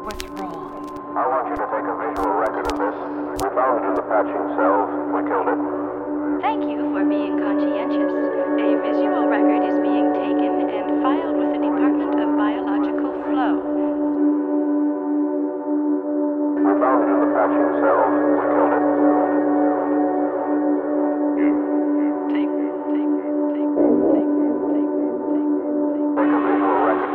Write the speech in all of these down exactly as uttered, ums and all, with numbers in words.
What's wrong? I want you to take a visual record of this. We found it in the patching cells. We killed it. Thank you for being conscientious. A visual record is being taken and filed with the Department of Biological Flow. We found it in the patching cells. We killed it. Take, take, take, take, take, take, Take a visual record.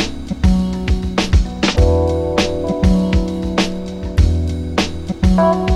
take.